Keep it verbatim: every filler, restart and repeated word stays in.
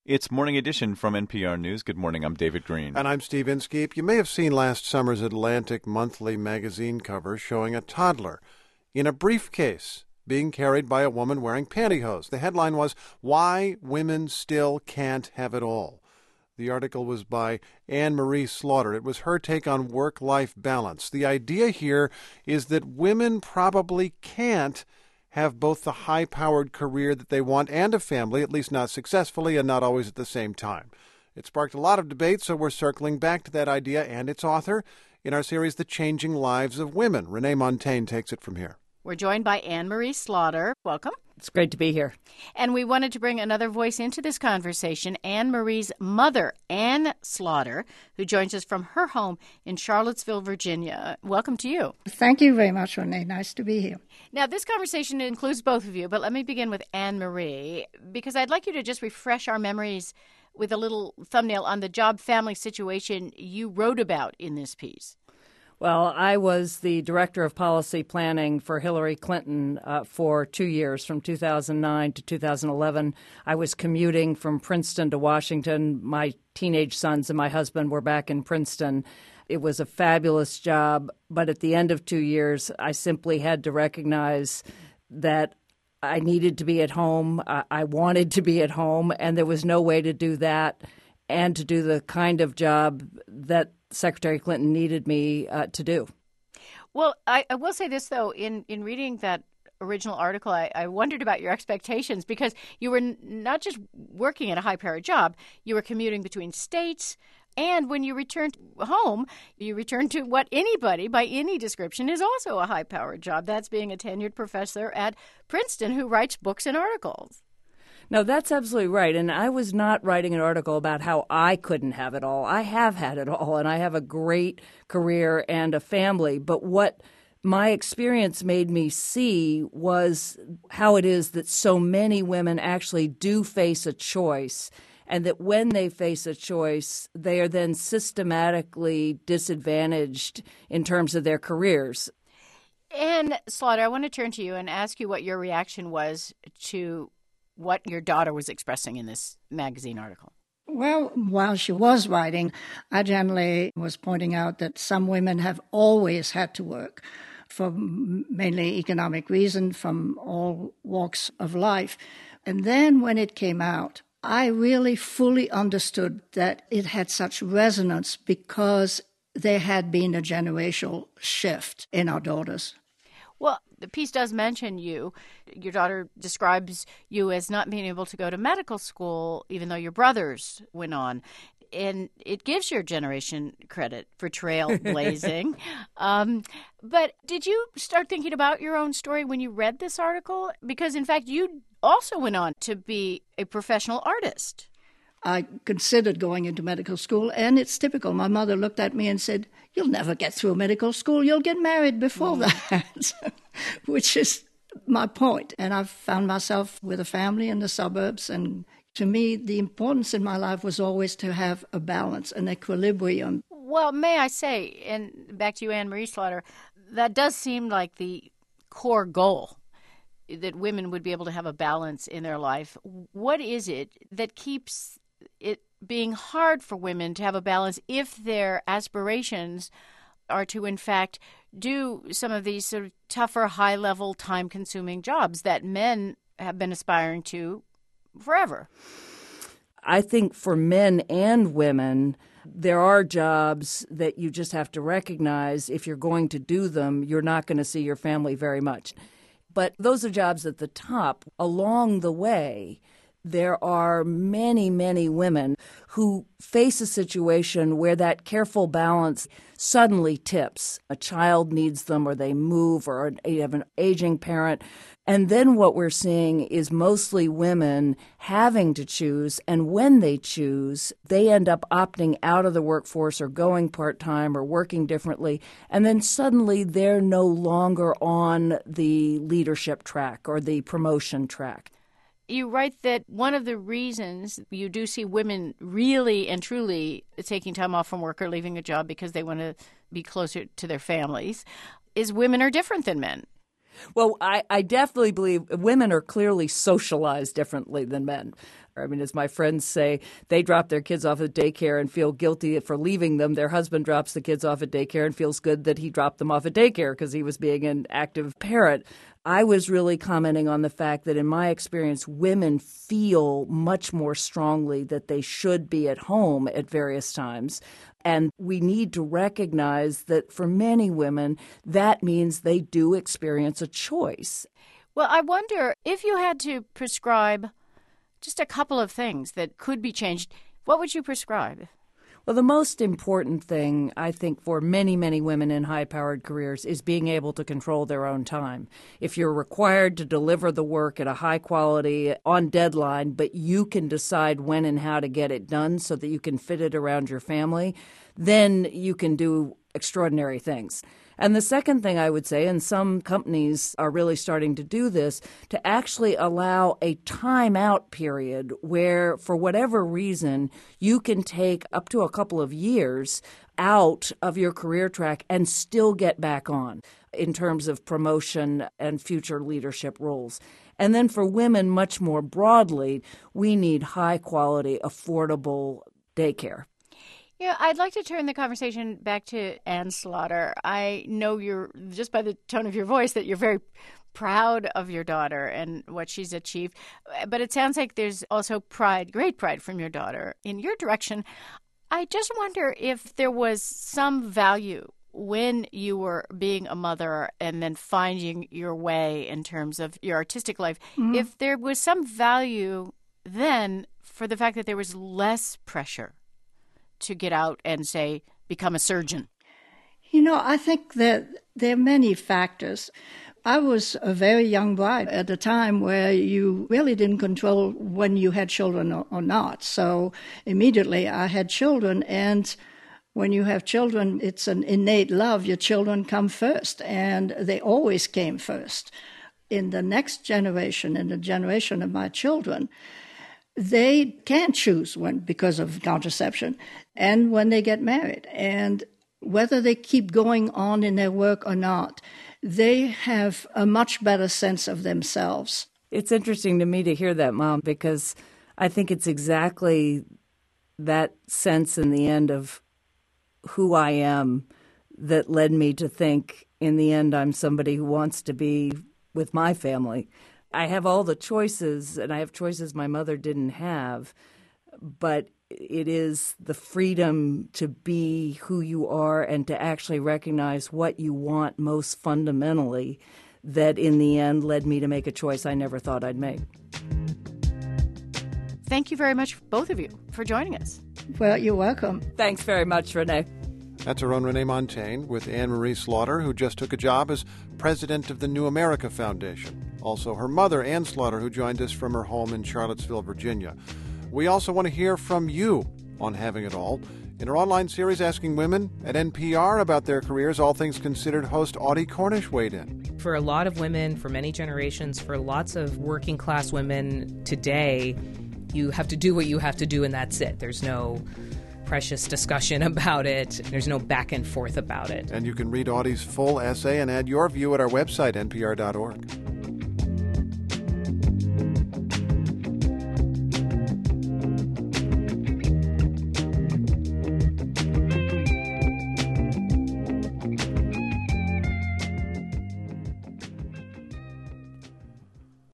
It's Morning Edition from N P R News. Good morning, I'm David Green. And I'm Steve Inskeep. You may have seen last summer's Atlantic Monthly magazine cover showing a toddler in a briefcase being carried by a woman wearing pantyhose. The headline was, "Why Women Still Can't Have It All." The article was by Anne Marie Slaughter. It was her take on work-life balance. The idea here is that women probably can't have both the high-powered career that they want and a family, at least not successfully and not always at the same time. It sparked a lot of debate, so we're circling back to that idea and its author in our series, The Changing Lives of Women. Renee Montaigne takes it from here. We're joined by Anne Marie Slaughter. Welcome. It's great to be here. And we wanted to bring another voice into this conversation, Anne Marie's mother, Anne Slaughter, who joins us from her home in Charlottesville, Virginia. Welcome to you. Thank you very much, Renee. Nice to be here. Now, this conversation includes both of you, but let me begin with Anne Marie, because I'd like you to just refresh our memories with a little thumbnail on the job-family situation you wrote about in this piece. Well, I was the director of policy planning for Hillary Clinton uh, for two years, from two thousand nine to two thousand eleven. I was commuting from Princeton to Washington. My teenage sons and my husband were back in Princeton. It was a fabulous job, but at the end of two years, I simply had to recognize that I needed to be at home. I, I wanted to be at home, and there was no way to do that and to do the kind of job that Secretary Clinton needed me uh, to do. Well, I, I will say this, though. In, in reading that original article, I, I wondered about your expectations, because you were n- not just working at a high-powered job, you were commuting between states, and when you returned home, you returned to what anybody, by any description, is also a high-powered job. That's being a tenured professor at Princeton who writes books and articles. No, that's absolutely right. And I was not writing an article about how I couldn't have it all. I have had it all, and I have a great career and a family. But what my experience made me see was how it is that so many women actually do face a choice, and that when they face a choice, they are then systematically disadvantaged in terms of their careers. And Slaughter, I want to turn to you and ask you what your reaction was to what your daughter was expressing in this magazine article. Well, while she was writing, I generally was pointing out that some women have always had to work for mainly economic reason from all walks of life. And then when it came out, I really fully understood that it had such resonance because there had been a generational shift in our daughters. Well, the piece does mention you. Your daughter describes you as not being able to go to medical school, even though your brothers went on. And it gives your generation credit for trailblazing. um, but did you start thinking about your own story when you read this article? Because, in fact, you also went on to be a professional artist. I considered going into medical school, and it's typical. My mother looked at me and said, "You'll never get through medical school. You'll get married before mm. that," which is my point. And I've found myself with a family in the suburbs, and to me, the importance in my life was always to have a balance, an equilibrium. Well, may I say, and back to you, Anne Marie Slaughter, that does seem like the core goal, that women would be able to have a balance in their life. What is it that keeps it being hard for women to have a balance if their aspirations are to, in fact, do some of these sort of tougher, high-level, time-consuming jobs that men have been aspiring to forever? I think for men and women, there are jobs that you just have to recognize if you're going to do them, you're not going to see your family very much. But those are jobs at the top. Along the way, there are many, many women who face a situation where that careful balance suddenly tips. A child needs them, or they move, or you have an aging parent. And then what we're seeing is mostly women having to choose, and when they choose, they end up opting out of the workforce or going part-time or working differently, and then suddenly they're no longer on the leadership track or the promotion track. You write that one of the reasons you do see women really and truly taking time off from work or leaving a job because they want to be closer to their families is women are different than men. Well, I, I definitely believe women are clearly socialized differently than men. I mean, as my friends say, they drop their kids off at daycare and feel guilty for leaving them. Their husband drops the kids off at daycare and feels good that he dropped them off at daycare because he was being an active parent. I was really commenting on the fact that in my experience, women feel much more strongly that they should be at home at various times. And we need to recognize that for many women, that means they do experience a choice. Well, I wonder if you had to prescribe just a couple of things that could be changed, what would you prescribe? Well, the most important thing, I think, for many, many women in high-powered careers is being able to control their own time. If you're required to deliver the work at a high quality, on deadline, but you can decide when and how to get it done so that you can fit it around your family, then you can do extraordinary things. And the second thing I would say, and some companies are really starting to do this, to actually allow a timeout period where, for whatever reason, you can take up to a couple of years out of your career track and still get back on in terms of promotion and future leadership roles. And then for women, much more broadly, we need high-quality, affordable daycare. Yeah, I'd like to turn the conversation back to Ann Slaughter. I know you're, just by the tone of your voice, that you're very proud of your daughter and what she's achieved. But it sounds like there's also pride, great pride from your daughter in your direction. I just wonder if there was some value when you were being a mother and then finding your way in terms of your artistic life, mm-hmm. if there was some value then for the fact that there was less pressure to get out and, say, become a surgeon? You know, I think that there are many factors. I was a very young bride at a time where you really didn't control when you had children or, or not. So immediately I had children, and when you have children, it's an innate love. Your children come first, and they always came first. In the next generation, in the generation of my children, they can't choose when because of contraception and when they get married. And whether they keep going on in their work or not, they have a much better sense of themselves. It's interesting to me to hear that, Mom, because I think it's exactly that sense in the end of who I am that led me to think, in the end, I'm somebody who wants to be with my family. I have all the choices, and I have choices my mother didn't have, but it is the freedom to be who you are and to actually recognize what you want most fundamentally that in the end led me to make a choice I never thought I'd make. Thank you very much, both of you, for joining us. Well, you're welcome. Thanks very much, Renee. That's our own Renee Montagne with Anne Marie Slaughter, who just took a job as president of the New America Foundation. Also, her mother, Ann Slaughter, who joined us from her home in Charlottesville, Virginia. We also want to hear from you on Having It All. In our online series Asking Women at N P R about their careers, All Things Considered host Audie Cornish weighed in. For a lot of women, for many generations, for lots of working class women today, you have to do what you have to do and that's it. There's no precious discussion about it. There's no back and forth about it. And you can read Audie's full essay and add your view at our website, N P R dot org.